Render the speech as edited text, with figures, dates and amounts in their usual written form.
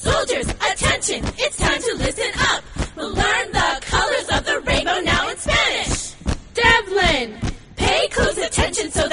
Soldiers, attention, it's time to listen up. We'll learn the colors of the rainbow now in Spanish. Devlin, pay close attention so